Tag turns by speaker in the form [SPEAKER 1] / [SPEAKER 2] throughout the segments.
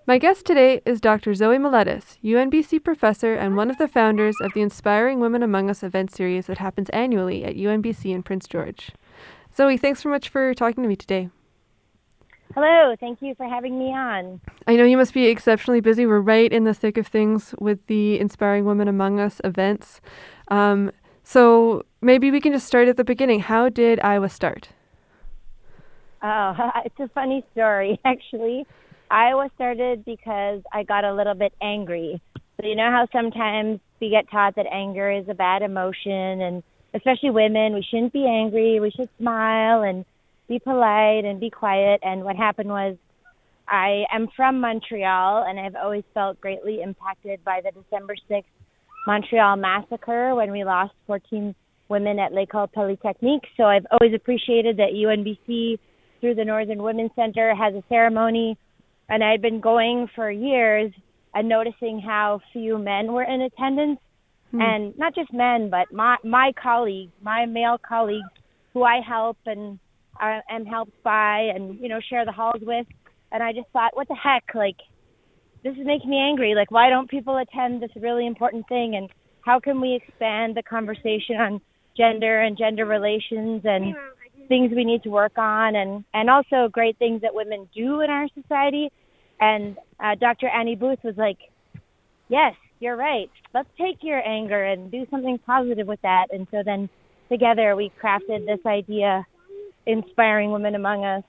[SPEAKER 1] My guest today is Dr. Zoe Meletis, UNBC professor and one of the founders of the Inspiring Women Among Us event series that happens annually at UNBC in Prince George. Zoe, thanks so much for talking to me today.
[SPEAKER 2] Hello, thank you for having me on.
[SPEAKER 1] I know you must be exceptionally busy. We're right in the thick of things with the Inspiring Women Among Us events. So maybe we can just start at the beginning. How did Iowa start?
[SPEAKER 2] Oh, it's a funny story, actually. Iowa started because I got a little bit angry. So you know how sometimes we get taught that anger is a bad emotion, and especially women, we shouldn't be angry. We should smile and be polite and be quiet. And what happened was I am from Montreal, and I've always felt greatly impacted by the December 6th Montreal massacre when we lost 14 women at L'École Polytechnique. So I've always appreciated that UNBC, through the Northern Women's Center, has a ceremony. And I'd been going for years and noticing how few men were in attendance. And not just men, but my colleagues, my male colleagues who I help and am helped by and, you know, share the halls with. And I just thought, what the heck? Like, this is making me angry. Like, why don't people attend this really important thing? And how can we expand the conversation on gender and gender relations and things we need to work on, and also great things that women do in our society. And Dr. Annie Booth was like, yes, you're right. Let's take your anger and do something positive with that. And so then together we crafted this idea, Inspiring Women Among Us.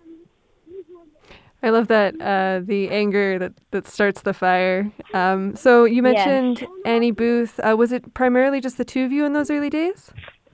[SPEAKER 1] I love that, the anger that starts the fire. So you mentioned
[SPEAKER 2] Yes.
[SPEAKER 1] Annie Booth. Was it primarily just the two of you in those early days?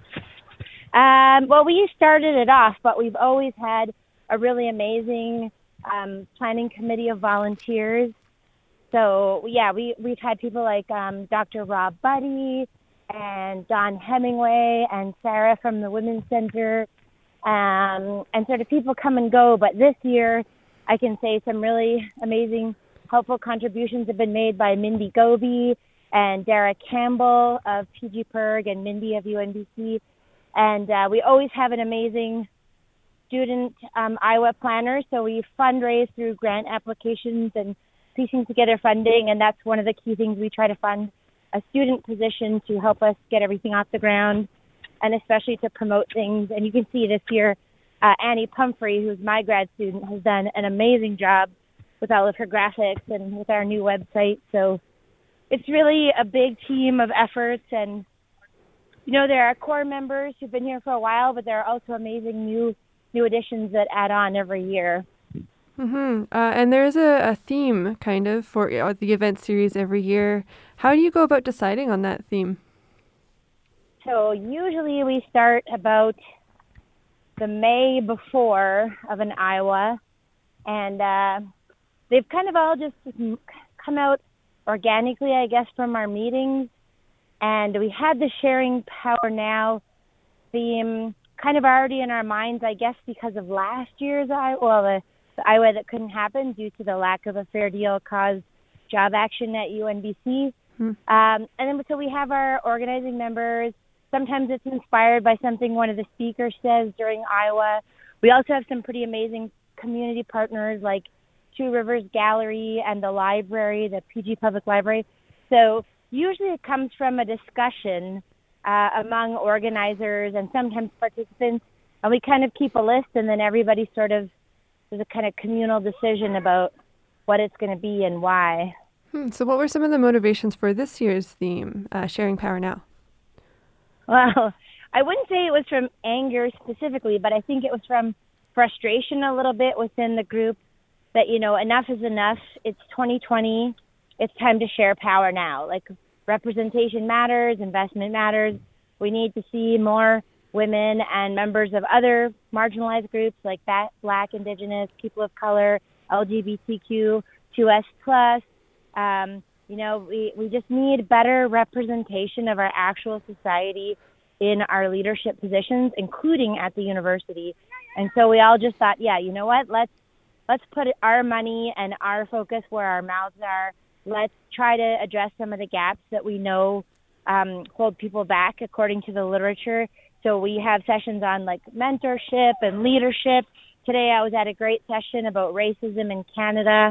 [SPEAKER 2] Well, we started it off, but we've always had a really amazing planning committee of volunteers. So, yeah, we've had people like Dr. Rob Buddy and Don Hemingway and Sarah from the Women's Center, and sort of people come and go. But this year, I can say some really amazing, helpful contributions have been made by Mindy Goby and Dara Campbell of PG Perg and Mindy of UNBC. And we always have an amazing student Iowa planner. So we fundraise through grant applications and piecing together funding. And that's one of the key things we try to fund, a student position to help us get everything off the ground and especially to promote things. And you can see this year, Annie Pumphrey, who's my grad student, has done an amazing job with all of her graphics and with our new website. So it's really a big team of efforts. And you know, there are core members who've been here for a while, but there are also amazing new additions that add on every year.
[SPEAKER 1] And there is a theme, kind of, for the event series every year. How do you go about deciding on that theme?
[SPEAKER 2] So usually we start about the May before of an Iowa, and they've kind of all just come out organically, I guess, from our meetings. And we had the Sharing Power Now theme kind of already in our minds, I guess, because of last year's Iowa, the Iowa that couldn't happen due to the lack of a fair deal caused job action at UNBC. And then so we have our organizing members. Sometimes it's inspired by something one of the speakers says during Iowa. We also have some pretty amazing community partners like Two Rivers Gallery and the library, the PG Public Library. So usually it comes from a discussion among organizers and sometimes participants, and we kind of keep a list, and then everybody sort of does a kind of communal decision about what it's going to be and why.
[SPEAKER 1] So what were some of the motivations for this year's theme, Sharing Power Now?
[SPEAKER 2] Well, I wouldn't say it was from anger specifically, but I think it was from frustration a little bit within the group that, you know, enough is enough. It's 2020. It's time to share power now. Like, representation matters, investment matters. We need to see more women and members of other marginalized groups like Black, Indigenous, people of color, LGBTQ, 2S+. You know, we just need better representation of our actual society in our leadership positions, including at the university. And so we all just thought, yeah, you know what, let's put our money and our focus where our mouths are. Let's try to address some of the gaps that we know hold people back according to the literature. So we have sessions on like mentorship and leadership. Today I was at a great session about racism in Canada.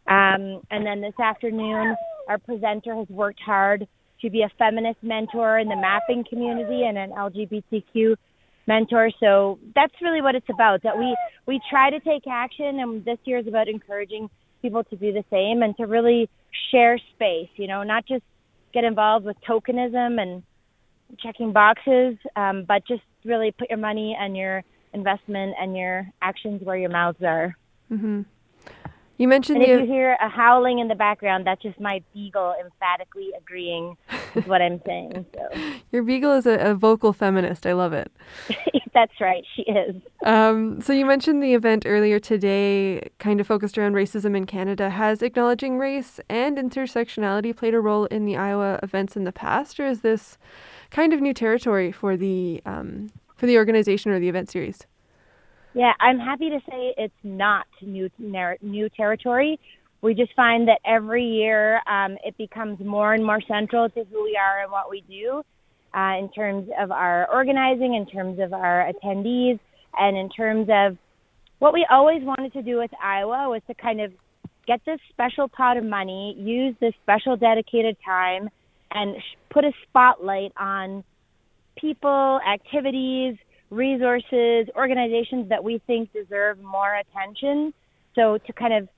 [SPEAKER 2] And then this afternoon, our presenter has worked hard to be a feminist mentor in the mapping community and an LGBTQ mentor. So that's really what it's about, that we try to take action, and this year is about encouraging people to do the same and to really share space, not just get involved with tokenism and checking boxes, but just really put your money and your investment and your actions where your mouths are.
[SPEAKER 1] Mm-hmm. You mentioned
[SPEAKER 2] and if you hear a howling in the background, that's just my beagle emphatically agreeing with what I'm saying. So.
[SPEAKER 1] Your beagle is a vocal feminist. I love it.
[SPEAKER 2] That's right. She is.
[SPEAKER 1] So you mentioned the event earlier today kind of focused around racism in Canada. Has acknowledging race and intersectionality played a role in the Iowa events in the past, or is this kind of new territory for the organization or the event series?
[SPEAKER 2] Yeah, I'm happy to say it's not new territory. We just find that every year it becomes more and more central to who we are and what we do in terms of our organizing, in terms of our attendees, and in terms of what we always wanted to do with Iowa was to kind of get this special pot of money, use this special dedicated time, and put a spotlight on people, activities, resources, organizations that we think deserve more attention. So to kind of,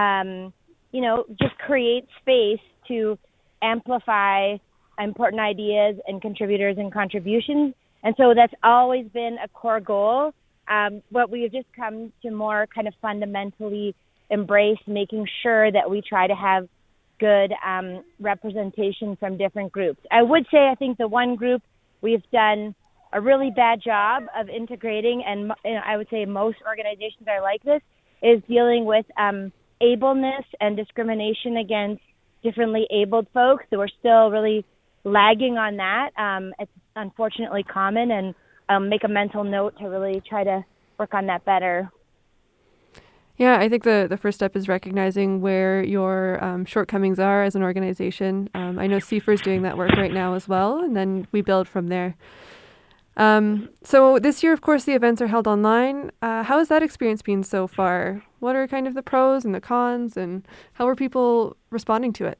[SPEAKER 2] just create space to amplify important ideas and contributors and contributions. And so that's always been a core goal. But we've just come to more kind of fundamentally embrace making sure that we try to have good representation from different groups. I would say I think the one group we've done a really bad job of integrating, and I would say most organizations are like this, is dealing with ableness and discrimination against differently abled folks. So we're still really lagging on that. It's unfortunately common, and make a mental note to really try to work on that better.
[SPEAKER 1] Yeah, I think the first step is recognizing where your shortcomings are as an organization. I know CFER is doing that work right now as well, and then we build from there. So this year, of course, the events are held online. How has that experience been so far? What are kind of the pros and the cons, and how are people responding to it?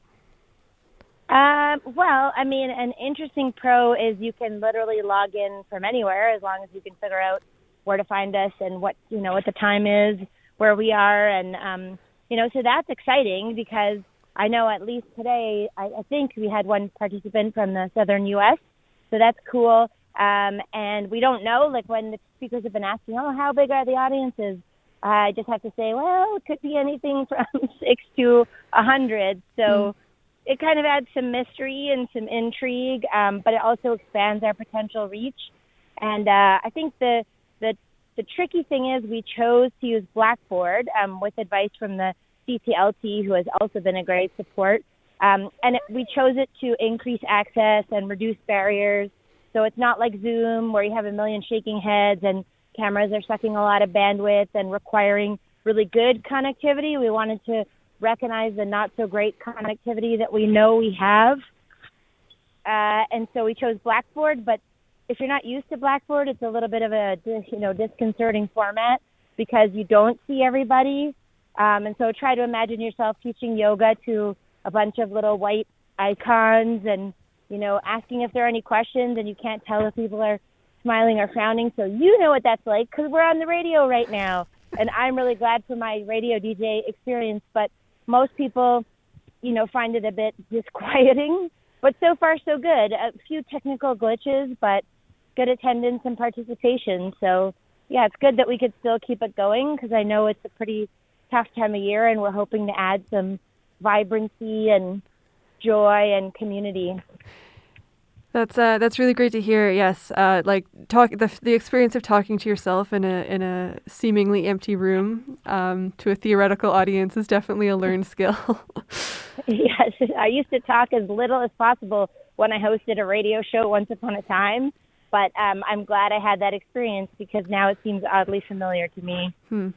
[SPEAKER 2] Well, I mean, an interesting pro is you can literally log in from anywhere as long as you can figure out where to find us and what the time is, where we are. And, so that's exciting because I know at least today, I think we had one participant from the southern U.S. So that's cool. And we don't know, like when the speakers have been asking, how big are the audiences? I just have to say, well, it could be anything from 6 to 100. So it kind of adds some mystery and some intrigue, but it also expands our potential reach. And I think the tricky thing is we chose to use Blackboard with advice from the CTLT, who has also been a great support. We chose it to increase access and reduce barriers. So it's not like Zoom where you have a million shaking heads and cameras are sucking a lot of bandwidth and requiring really good connectivity. We wanted to recognize the not so great connectivity that we know we have. And so we chose Blackboard, but if you're not used to Blackboard, it's a little bit of a disconcerting format because you don't see everybody. And so try to imagine yourself teaching yoga to a bunch of little white icons and asking if there are any questions, and you can't tell if people are smiling or frowning. So you know what that's like because we're on the radio right now. And I'm really glad for my radio DJ experience, but most people, find it a bit disquieting. But so far, so good. A few technical glitches, but good attendance and participation. So, yeah, it's good that we could still keep it going because I know it's a pretty tough time of year, and we're hoping to add some vibrancy and joy and community.
[SPEAKER 1] That's really great to hear. Yes, the experience of talking to yourself in a seemingly empty room to a theoretical audience is definitely a learned skill.
[SPEAKER 2] Yes, I used to talk as little as possible when I hosted a radio show once upon a time, but I'm glad I had that experience because now it seems oddly familiar to me.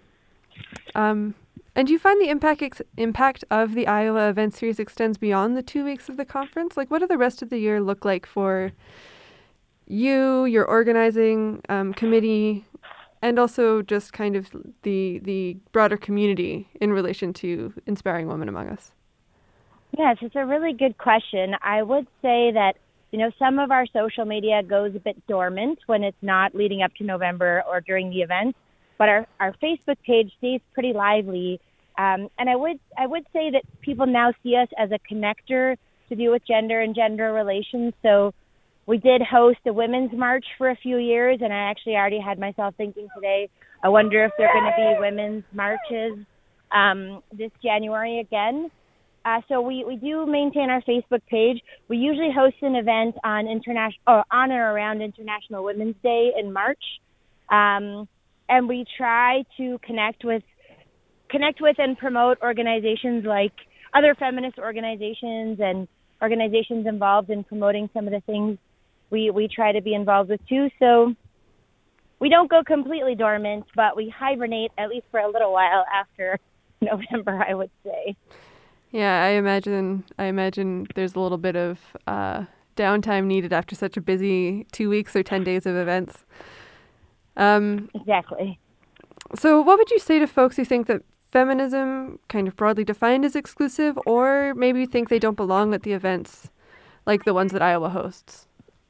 [SPEAKER 1] And do you find the impact of the Iowa event series extends beyond the 2 weeks of the conference? Like, what do the rest of the year look like for you, your organizing committee, and also just kind of the broader community in relation to inspiring women among us?
[SPEAKER 2] Yes, it's a really good question. I would say that, some of our social media goes a bit dormant when it's not leading up to November or during the event, but our Facebook page stays pretty lively. And I would say that people now see us as a connector to do with gender and gender relations. So we did host a women's march for a few years, and I actually already had myself thinking today, I wonder if there are going to be women's marches this January again. So we do maintain our Facebook page. We usually host an event on on or around International Women's Day in March, and we try to connect with and promote organizations like other feminist organizations and organizations involved in promoting some of the things we try to be involved with too. So we don't go completely dormant, but we hibernate at least for a little while after November, I would say.
[SPEAKER 1] Yeah, I imagine there's a little bit of downtime needed after such a busy 2 weeks or 10 days of events.
[SPEAKER 2] Exactly.
[SPEAKER 1] So what would you say to folks who think that feminism, kind of broadly defined, is exclusive, or maybe think they don't belong at the events like the ones that Iowa hosts?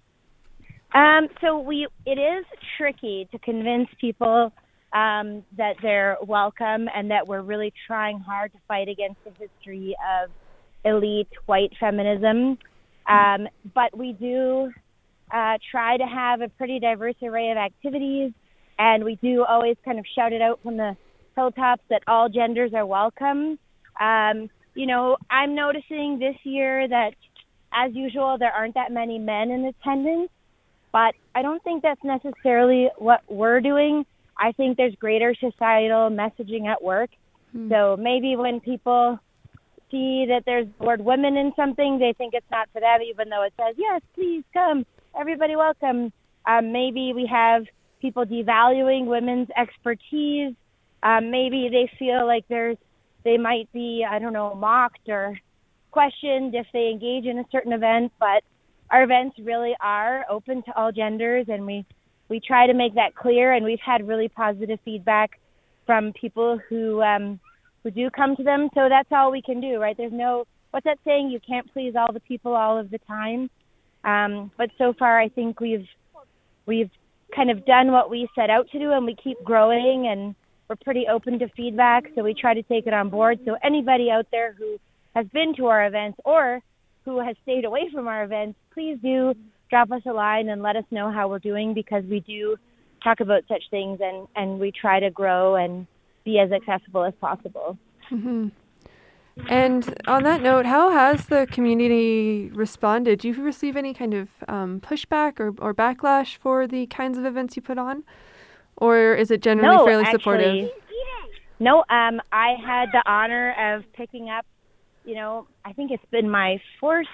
[SPEAKER 2] So it is tricky to convince people that they're welcome and that we're really trying hard to fight against the history of elite white feminism. But we do try to have a pretty diverse array of activities, and we do always kind of shout it out from the hilltops that all genders are welcome. I'm noticing this year that, as usual, there aren't that many men in attendance, but I don't think that's necessarily what we're doing. I think there's greater societal messaging at work. So maybe when people see that there's the word women in something, they think it's not for them, even though it says, yes, please come, everybody welcome. Maybe we have people devaluing women's expertise. Maybe they feel like they might be, mocked or questioned if they engage in a certain event. But our events really are open to all genders, and we try to make that clear. And we've had really positive feedback from people who do come to them. So that's all we can do, right? There's what's that saying? You can't please all the people all of the time. But so far, I think we've kind of done what we set out to do, and we keep growing, and we're pretty open to feedback. So we try to take it on board. So anybody out there who has been to our events or who has stayed away from our events, please do drop us a line and let us know how we're doing, because we do talk about such things, and we try to grow and be as accessible as possible.
[SPEAKER 1] Mm-hmm. And on that note, how has the community responded? Do you receive any kind of pushback or backlash for the kinds of events you put on? Or is it generally fairly supportive?
[SPEAKER 2] No, I had the honor of picking up, I think it's been my fourth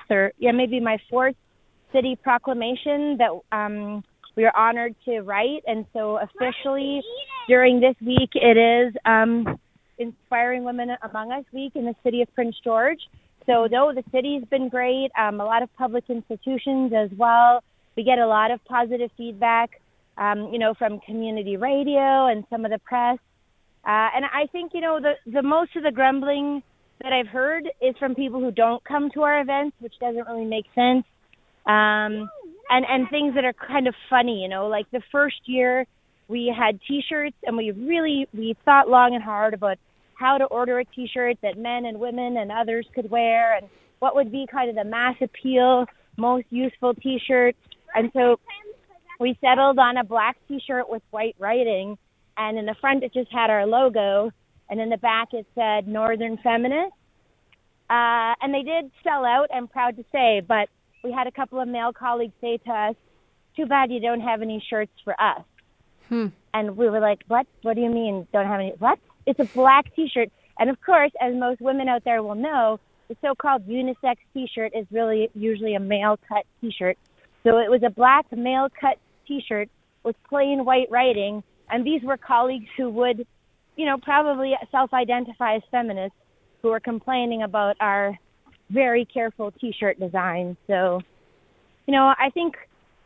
[SPEAKER 2] city proclamation that we are honored to write. And so officially during this week, it is Inspiring Women Among Us Week in the city of Prince George. So though the city's been great, a lot of public institutions as well. We get a lot of positive feedback, from community radio and some of the press. And I think, the most of the grumbling that I've heard is from people who don't come to our events, which doesn't really make sense. And things that are kind of funny, like the first year we had T-shirts, and we thought long and hard about how to order a T-shirt that men and women and others could wear, and what would be kind of the mass appeal, most useful T-shirt. And so we settled on a black T-shirt with white writing, and in the front it just had our logo, and in the back it said Northern Feminist. And they did sell out, I'm proud to say, but we had a couple of male colleagues say to us, too bad you don't have any shirts for us. And we were like, what? What do you mean don't have any? What? It's a black T-shirt. And of course, as most women out there will know, the so-called unisex T-shirt is really usually a male-cut T-shirt. So it was a black male-cut T-shirt with plain white writing. And these were colleagues who would, probably self-identify as feminists, who were complaining about our very careful T-shirt design. So, I think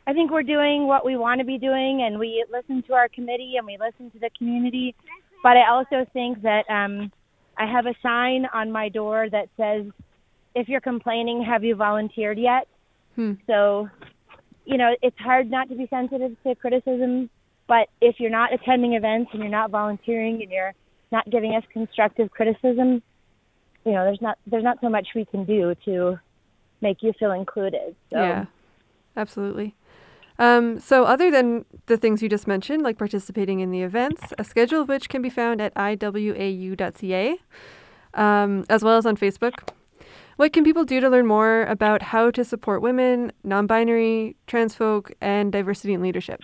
[SPEAKER 2] I think we're doing what we want to be doing, and we listen to our committee and we listen to the community. But I also think that I have a sign on my door that says, if you're complaining, have you volunteered yet? So, it's hard not to be sensitive to criticism, but if you're not attending events and you're not volunteering and you're not giving us constructive criticism, there's not so much we can do to make you feel included. So.
[SPEAKER 1] Yeah, absolutely. So other than the things you just mentioned, like participating in the events, a schedule of which can be found at iwau.ca, as well as on Facebook, what can people do to learn more about how to support women, non-binary, trans folk, and diversity in leadership?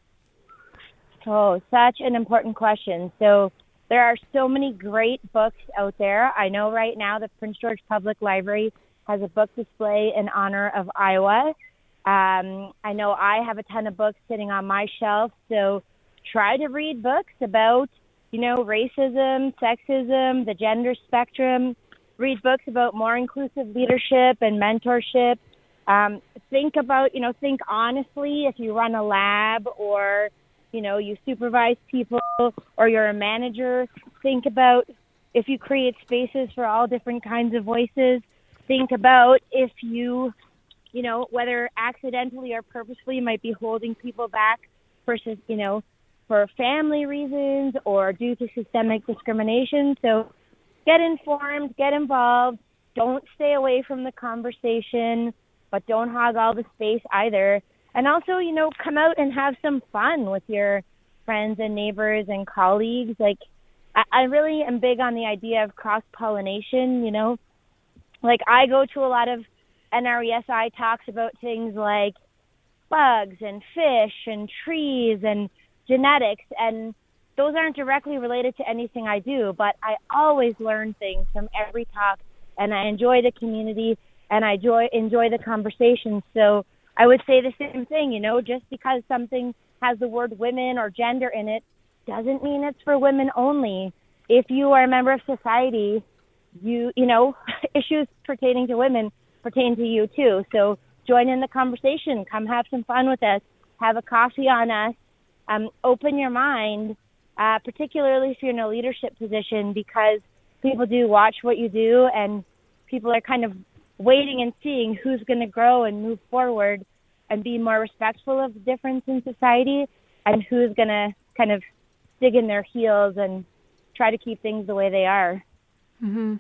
[SPEAKER 2] Oh, such an important question. So there are so many great books out there. I know right now the Prince George Public Library has a book display in honor of Iowa. I know I have a ton of books sitting on my shelf, so try to read books about, racism, sexism, the gender spectrum. Read books about more inclusive leadership and mentorship. Think honestly if you run a lab or, you supervise people or you're a manager. Think about if you create spaces for all different kinds of voices. Think about if you, whether accidentally or purposefully, might be holding people back versus, for family reasons or due to systemic discrimination. So get informed, get involved. Don't stay away from the conversation, but don't hog all the space either. And also, come out and have some fun with your friends and neighbors and colleagues. Like, I really am big on the idea of cross-pollination, Like, I go to a lot of NRESI talks about things like bugs and fish and trees and genetics, and those aren't directly related to anything I do, but I always learn things from every talk, and I enjoy the community, and I enjoy the conversation. So I would say the same thing, just because something has the word women or gender in it doesn't mean it's for women only. If you are a member of society, issues pertaining to women pertain to you too. So join in the conversation. Come have some fun with us. Have a coffee on us. Open your mind, particularly if you're in a leadership position, because people do watch what you do and people are kind of waiting and seeing who's going to grow and move forward and be more respectful of the difference in society and who's going to kind of dig in their heels and try to keep things the way they are.
[SPEAKER 1] Mm-hmm.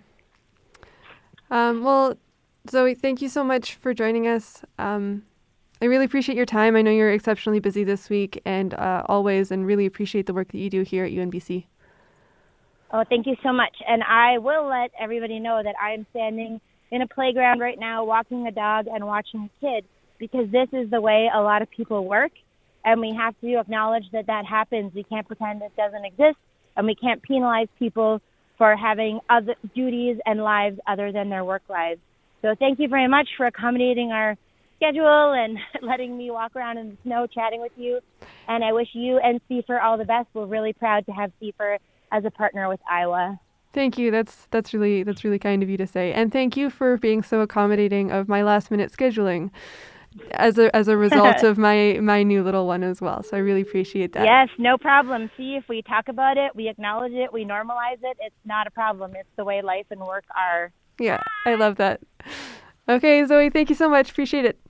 [SPEAKER 1] Well, Zoe, thank you so much for joining us. I really appreciate your time. I know you're exceptionally busy this week and always, and really appreciate the work that you do here at UNBC.
[SPEAKER 2] Oh, thank you so much. And I will let everybody know that I am standing in a playground right now, walking a dog and watching a kid, because this is the way a lot of people work, and we have to acknowledge that that happens. We can't pretend it doesn't exist, and we can't penalize people for having other duties and lives other than their work lives. So thank you very much for accommodating our schedule and letting me walk around in the snow chatting with you. And I wish you and CFER all the best. We're really proud to have CFER as a partner with Iowa.
[SPEAKER 1] Thank you. That's really kind of you to say. And thank you for being so accommodating of my last minute scheduling as a result of my new little one as well. So I really appreciate that.
[SPEAKER 2] Yes, no problem. See, if we talk about it, we acknowledge it, we normalize it, it's not a problem. It's the way life and work are.
[SPEAKER 1] Yeah, I love that. Okay, Zoe, thank you so much. Appreciate it.